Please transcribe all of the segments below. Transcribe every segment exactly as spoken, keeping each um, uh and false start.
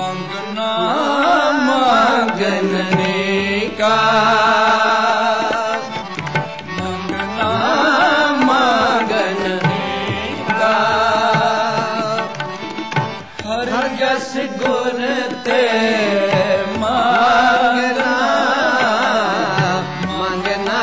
ਮੰਗਣਾ ਮੰਗਣੇ ਕਾ ਮੰਗਣਾ ਮੰਗਣੇ ਕਾ ਹਰ ਜਸ ਗੁਰ ਤੇ ਮੰਗਣਾ ਮੰਗਣਾ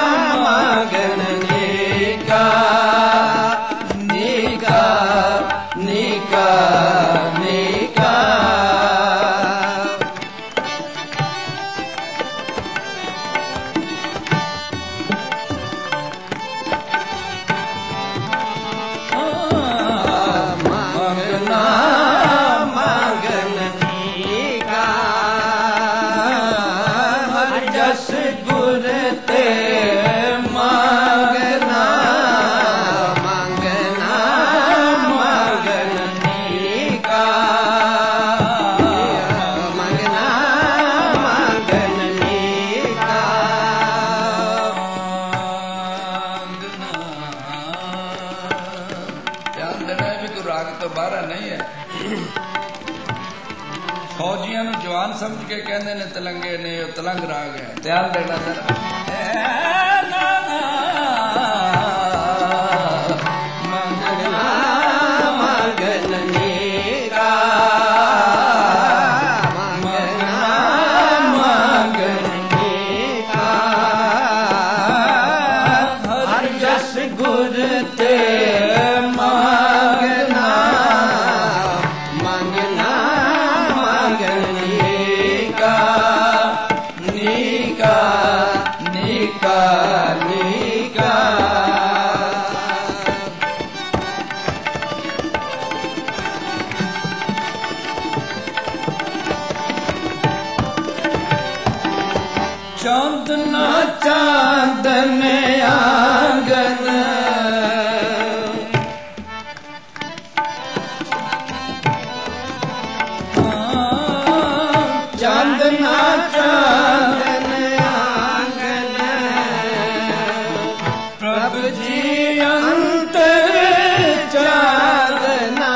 ਮੰਗਣੇ ਕਾ ਨੀਕਾ ਨੀਕਾ ਨੀਕਾ ਮੰਗਣਾ ਮੰਗਣੇ ਕਾ ਹਰ ਜਸ ਗੁਰ ਤੇ ਮੰਗਣਾ ਮੰਗਣਾ ਮੰਗਣੇ ਕਾ ਮੰਗਣਾ ਮੰਗਣੇ ਕਾ ਧਿਆਨ ਦੇਣਾ ਵੀ ਕੋਈ ਰਾਗ ਤੋਂ ਬਾਹਰ ਨਹੀਂ ਹੈ। ਫੌਜੀਆਂ ਨੂੰ ਜਵਾਨ ਸਮਝ ਕੇ ਕਹਿੰਦੇ ਨੇ ਤਲੰਗੇ ਨੇ, ਉਹ ਤਲੰਗ ਰਾਗ ਹੈ। ਧਿਆਨ ਦੇਣਾ ਜ਼ਰਾ। ਮੰਗਣਾ ਮੰਗਣੇ ਕਾ ਮੰਗਣਾ ਮੰਗਣੇ ਕਾ ਹਰ ਜਸ ਗੁਰ ਤੇ ਮੰਗਣਾ ਮੰਗਣਾ ਮੰਗਣੇ ਕਾ ਨੀਕਾ ਨੀਕਾ ਨੀਕਾ ਚਾਂਦਨਾ ਚਾਂਦਨ ਆਂਗਨ ਚਾਂਦਨਾ ਚਾਂਦਨ ਆਂਗਨ ਪ੍ਰਭ ਜੀ ਅੰਤਰ ਚਾਂਦਨਾ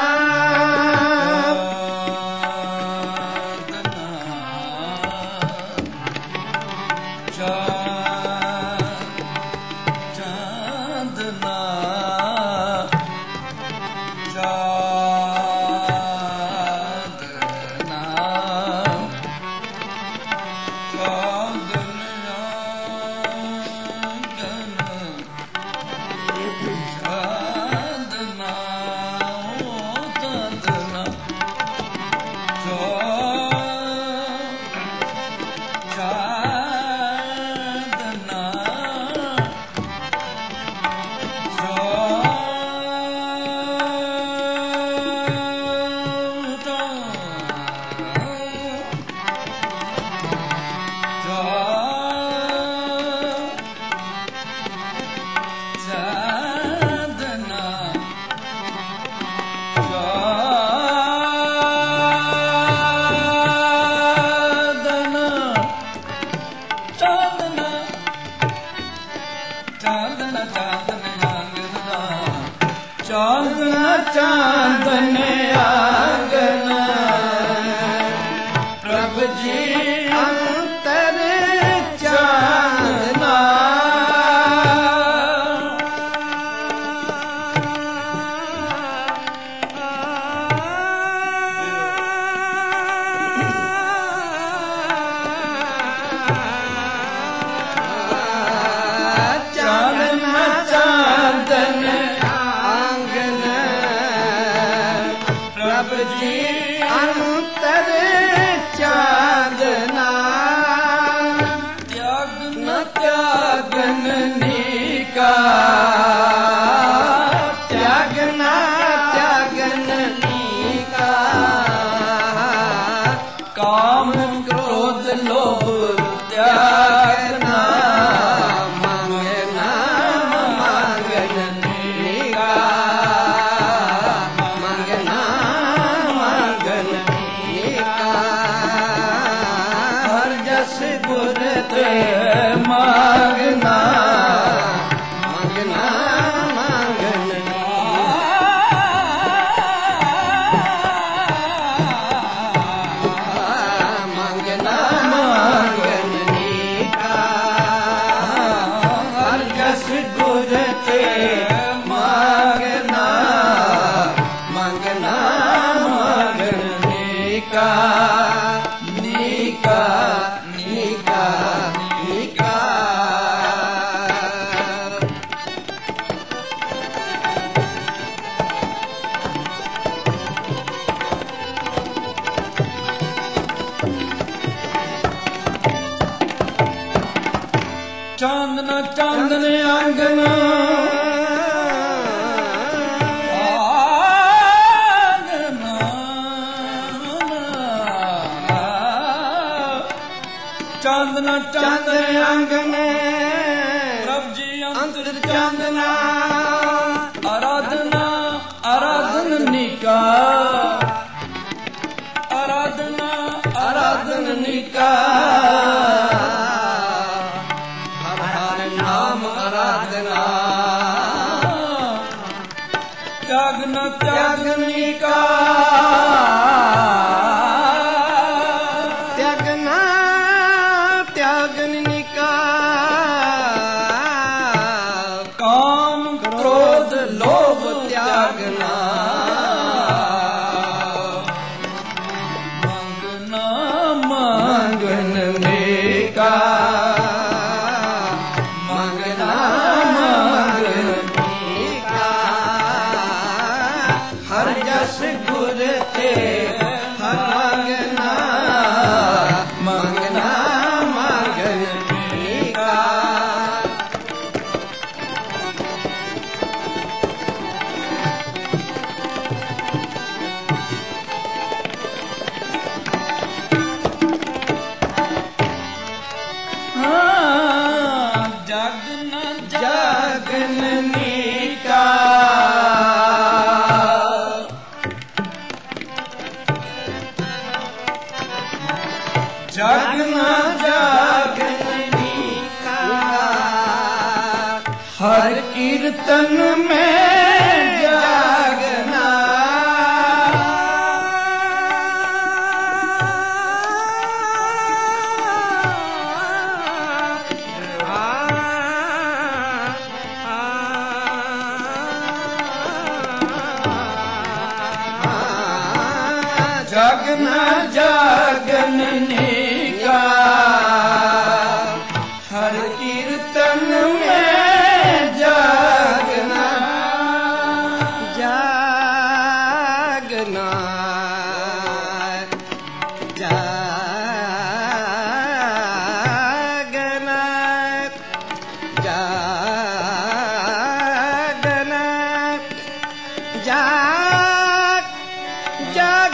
ਚਾਂਦਨਾ ਚਾਂਦਨਾ ਚਾਂਦਨ ਆਂਗਨ ਪ੍ਰਭ ਜੀ ਅੰਤਰ ਚਾਂਦਨਾ ਚਾਂਦਨਾ ਚਾਂਦਨ ਪ੍ਰਭ ਜੀ ਅੰਤਰ ਚਾਂਦਨਾ ਤਿਆਗਨ ਤਿਆਗਨ ਨੀਕਾ ਤਿਆਗਨ ਤਿਆਗਨ ਨੀਕਾ ਕਾਮ ਕ੍ਰੋਧ ਲੋਭ ਤਿਆਗਨਾ ਮੰਗਣਾ ਮੰਗਣ ਨੀਕਾ ਮੰਗਣਾ ਮੰਗਣ ਨੀਕਾ जागना मागन नीका नीका नीका नीका। चांदना चांदन आंगन आंगना चांदना चांदन आंगन प्रभ जी अंतर चांदना आराधना आराधन निका आराधना आराधन निका। आराधना त्यागना त्यागनी का त्यागना त्यागनी का। काम क्रोध लोभ त्यागना मांगना मांगन में का जागना जागनी का हर कीर्तन में जागना जागना जागने का हर कीर्तन में जागना जागना जागना जागना जाग जाग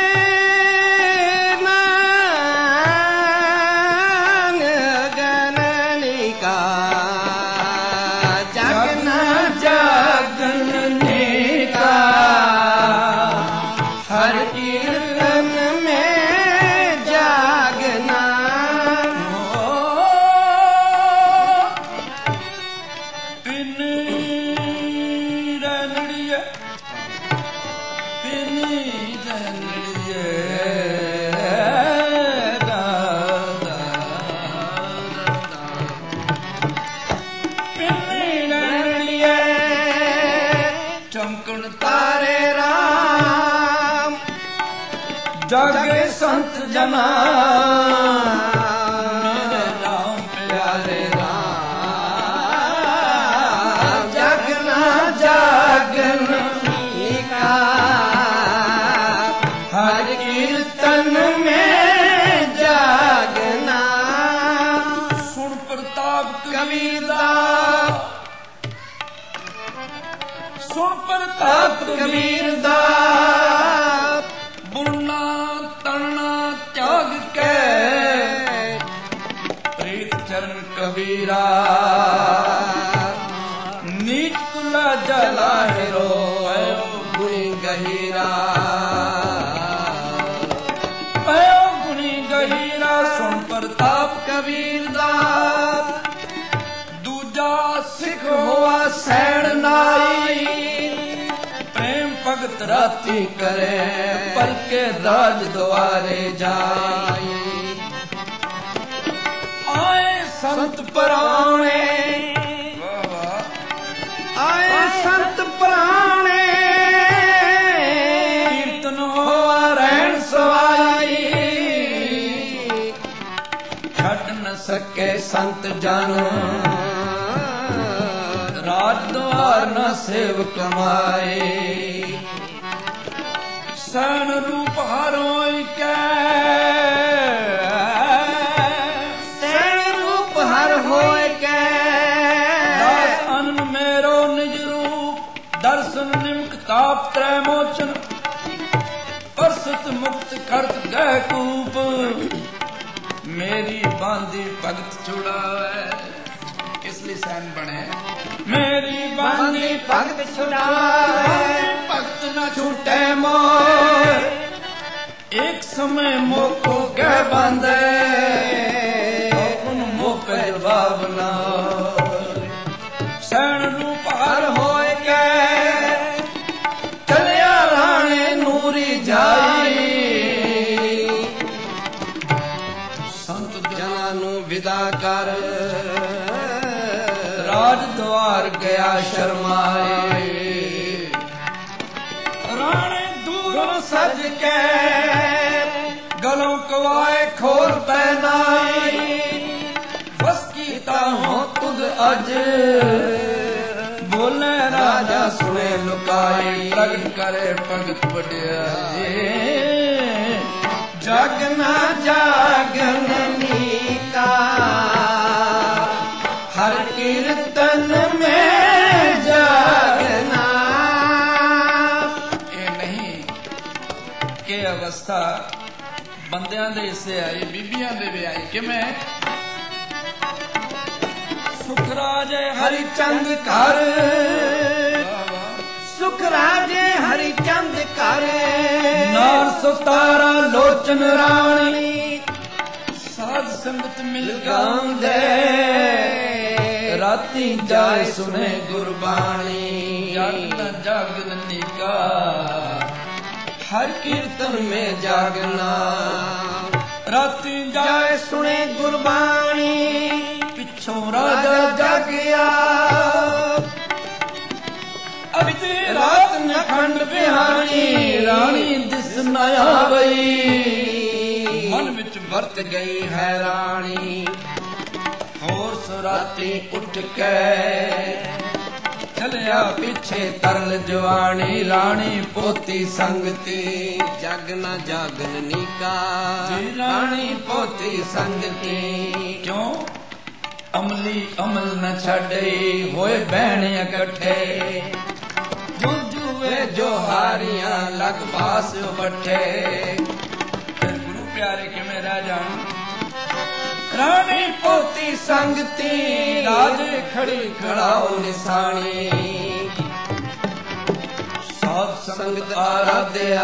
जागे संत जना मेरे राम प्यारे राम। जागना जागन का हर कीर्तन में जागना। सुन प्रताप कबीर दा सुन प्रताप कबीर दा बुनना तड़ना त्याग के प्रीत चरण कबीरा नीच तुला जला हिरो गुणी गहीरा पयो गुणी गहीरा। सुन प्रताप कबीर दा दूजा सिख हुआ सैण नाई भगत राती करे पल के राज द्वारे जाई। आए संत पुराणे आए संत पुराणे ਸੰਤ ਜਨ ਰਾਜ ਦੁਆਰ ਨ ਸੇਵ ਕਮਾਏ ਸੈਣ ਰੂਪ ਹਰ ਹੋਇ ਕੈ ਸੈਣ ਰੂਪ ਹਰ ਹੋਇ ਕੈ ਦਾਸ ਅਨਨ ਮੇਰੋ ਨਿਜ ਰੂਪ ਦਰਸ਼ਨ ਨਿਮਕ ਤਾਪ ਤ੍ਰੈ ਮੋਚਨ ਪਰਸਤ ਮੁਕਤ ਕਰਤ ਗਹਿ ਕੂਪ ਮੇਰੀ ਬਾਂਦੀ ਭਗਤ ਛੁੜਾਵੇ ਇਸ ਲਈ ਸੈਨ ਬਣੇ ਮੇਰੀ ਬਾਂਦੀ ਭਗਤ ਛੁਡਾਵੇ ਭਗਤ ਨਾ ਛੂਟੇ ਮੋਰ ਇੱਕ ਸਮੇਂ ਮੋਕੋ ਗਹਿ ਬਾਂਧੇ ਉਹਨ ਮੋਕ ਜਵਾਬ ਨਾ ਸੈਣ ਰੂਪ ਹਰ ਹੋਇ ਕੈ ਚਲਿਆ ਰਾਣੇ ਨੂਰੀ ਜਾਈ ਸੰਤ ਜਨਾਂ ਨੂੰ ਵਿਦਾ ਕਰ ਰਾਜ ਦੁਆਰ ਗਿਆ ਸ਼ਰਮਾਏ ਰਾਣੇ ਦੂਰੋਂ ਸਜ ਕੇ ਗਲੋਂ ਕਵਾਏ ਖੋਲ ਪੈਨਾਈ ਬਸ ਕੀਤਾ ਹੋ ਤੁਧ ਅਜ ਬੋਲੇ ਰਾਜਾ ਸੁਣੇ ਲੁਕਾਈ ਪ੍ਰਗਟ ਕਰੇ ਭਗਤ ਵਡਿਆਏ ਜਗ ਨਾ ਜਾਗਨ ਨੀਕਾ ਹਰ ਕੀਰਤਨ ਮੈਂ ਜਾਗਨਾ ਇਹ ਨਹੀਂ ਕਿ ਅਵਸਥਾ ਬੰਦਿਆਂ ਦੇ ਹਿੱਸੇ ਆਈ ਬੀਬੀਆਂ ਦੇ ਵੀ ਆਈ ਕਿਵੇਂ ਸੁਖ ਰਾਜੇ ਹਰੀ ਚੰਦ ਘਰ ਸੁਖ ਰਾਜੇ ਹਰੀ ਚੰਦ ਘਰ ਨਾਰ ਸੁਤਾਰਾ ਲੋਚਨ ਰਾਣੀ ਸਾਧ ਸੰਗਤ ਮਿਲ ਗਾਉਂਦੇ ਰਾਤੀ ਜਾਏ ਸੁਨੇ ਗੁਰਬਾਣੀ ਜਨ ਜਾਗਨ ਨਿਕਾ ਹਰ ਕੀਰਤਨ ਮੇਂ ਜਾਗਨਾ ਰਾਤੀ ਜਾਏ ਸੁਣੇ ਗੁਰਬਾਣੀ ਪਿੱਛੋਂ ਰਾਜਾ ਜਾਗਿਆ ਅਭੀ ਤੇ ਰਾਤ ਨਖੰਡ ਬਿਹਾਣੀ ਰਾਣੀ ਦਿਸ ਨ ਆਵਈ ਮਨ ਵਿੱਚ ਵਰਤ ਗਈ ਹੈਰਾਨੀ ਹੋਰ ਸੁਰਾਤੀ ਉੱਠ ਕੇ ਚਲਿਆ ਪਿੱਛੇ ਤਰਲ ਜਵਾਨੀ ਰਾਣੀ ਪੋਤੀ ਸੰਗਤੀ ਜਗ ਨਾ ਜਾਗਨ ਨੀਕਾ ਰਾਣੀ ਪੋਤੀ ਸੰਗਤੀ ਕਿਉਂ ਅਮਲੀ ਅਮਲ ਨ ਛੱਡੇ ਹੋਏ ਬਹਿਣ ਇਕੱਠੇ ਜੁਜੂਏ ਜੋਹਾਰੀਆਂ ਲਗ ਬਾਸ ਬੱਠੇ ਫਿਰ ਗੁਰੂ ਪਿਆਰੇ ਕਿਵੇਂ ਰਹਿ ਜਾਣ ਰਾਣੀ ਪੋਤੀ ਸੰਗਤੀ ਰਾਜੇ ਖੜੀ ਖੜਾਓ ਨਿਸ਼ਾਨੀ ਸਾਧ ਸੰਗਤ ਆਰਾਧਿਆ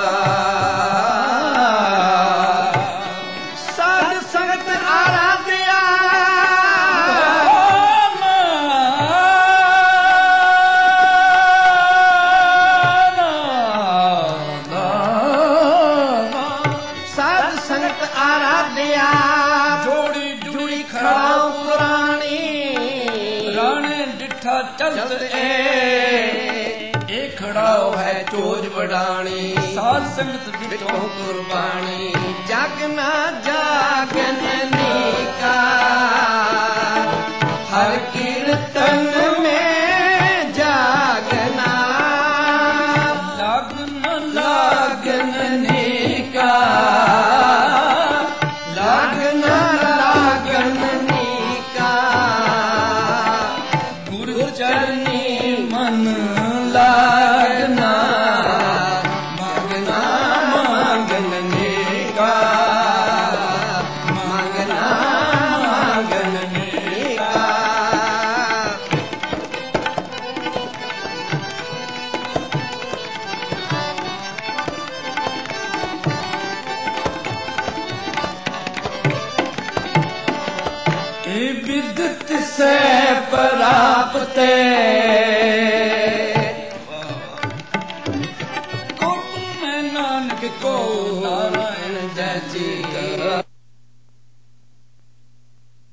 ਸਾਧ ਸੰਗਤ ਆਰਾਧਿਆ ਸਾਧ ਸੰਗਤ ਆਰਾਧਿਆ ਜੋੜੀ ਜੁੜੀ ਖੜਾ ਖੜਾਉ ਪੁਰਾਣੀ ਰਾਣੇ ਡਿੱਠਾ ਚਲਤ ਏ ਇਹ ਖੜਾਓ ਹੈ ਚੋਜ ਵਡਾਣੀ ਸਾਧ ਸੰਗਤ ਵਿੱਚੋਂ ਕੁਰਬਾਨੀ ਜਗ ਨਾ ਜਾਗਨ ਨੀਕਾ ਹਰ ਕੀਰਤਨ ਮੈਂ ਜਾਗਨਾ ਲਾਗਨ ਲਾਗਨ ਨੀਕਾ ਲਾਗਨ ਲਾਗਨ ਨੀਕਾ ਗੁਰ ਚਰਨੀ ਮਨ ਲਾਗਨਾ ਮੰਗਨਾ ਮੰਗਨ ਨੀਕਾ ਮੰਗਨਾ ਮੰਗਨ ਨੀਕਾ ਇਹ ਵਿਦਤ ਸੇ ਪ੍ਰਾਪਤੇ ਕੋਟ ਮੈਂ ਨਾਨਕ ਕੋ ਨਾਰਾਇਣ ਜੈ ਜੀ